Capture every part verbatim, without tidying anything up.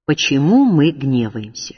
Почему мы гневаемся?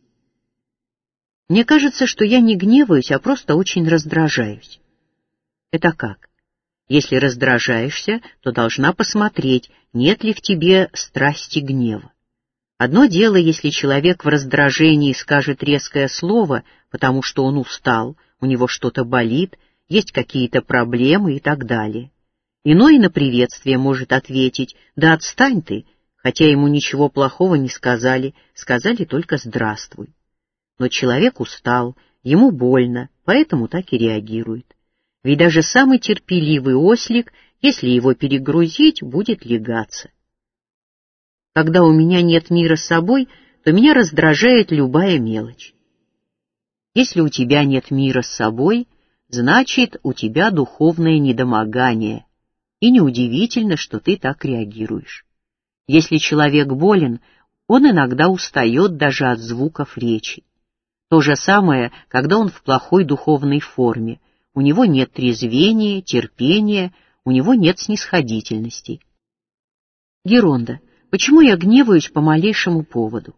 Мне кажется, что я не гневаюсь, а просто очень раздражаюсь. Это как? Если раздражаешься, то должна посмотреть, нет ли в тебе страсти гнева. Одно дело, если человек в раздражении скажет резкое слово, потому что он устал, у него что-то болит, есть какие-то проблемы и так далее. Иной на приветствие может ответить: «Да отстань ты», хотя ему ничего плохого не сказали, сказали только «здравствуй». Но человек устал, ему больно, поэтому так и реагирует. Ведь даже самый терпеливый ослик, если его перегрузить, будет лягаться. Когда у меня нет мира с собой, то меня раздражает любая мелочь. Если у тебя нет мира с собой, значит, у тебя духовное недомогание, и неудивительно, что ты так реагируешь. Если человек болен, он иногда устает даже от звуков речи. То же самое, когда он в плохой духовной форме. У него нет трезвения, терпения, у него нет снисходительности. Геронда, почему я гневаюсь по малейшему поводу?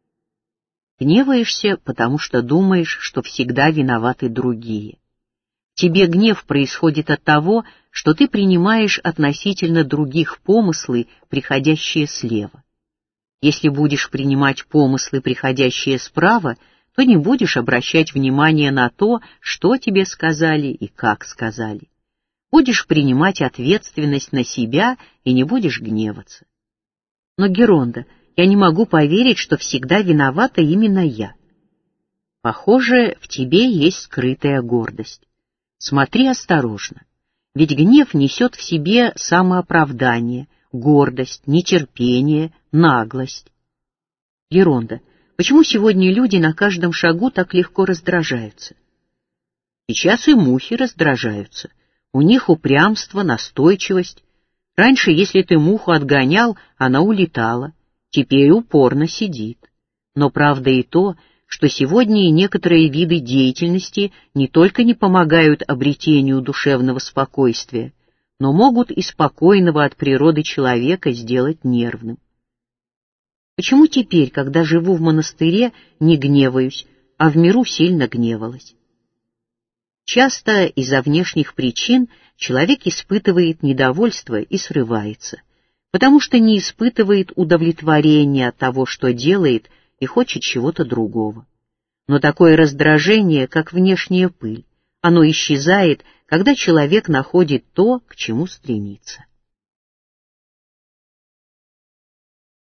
Гневаешься, потому что думаешь, что всегда виноваты другие. В тебе гнев происходит от того, что ты принимаешь относительно других помыслы, приходящие слева. Если будешь принимать помыслы, приходящие справа, то не будешь обращать внимания на то, что тебе сказали и как сказали. Будешь принимать ответственность на себя и не будешь гневаться. Но, Геронда, я не могу поверить, что всегда виновата именно я. Похоже, в тебе есть скрытая гордость. Смотри осторожно, ведь гнев несет в себе самооправдание, гордость, нетерпение, наглость. Геронда, почему сегодня люди на каждом шагу так легко раздражаются? Сейчас и мухи раздражаются. У них упрямство, настойчивость. Раньше, если ты муху отгонял, она улетала. Теперь упорно сидит. Но правда и то, что сегодня и некоторые виды деятельности не только не помогают обретению душевного спокойствия, но могут и спокойного от природы человека сделать нервным. Почему теперь, когда живу в монастыре, не гневаюсь, а в миру сильно гневалась? Часто из-за внешних причин человек испытывает недовольство и срывается, потому что не испытывает удовлетворения от того, что делает, и хочет чего-то другого. Но такое раздражение, как внешняя пыль, оно исчезает, когда человек находит то, к чему стремится.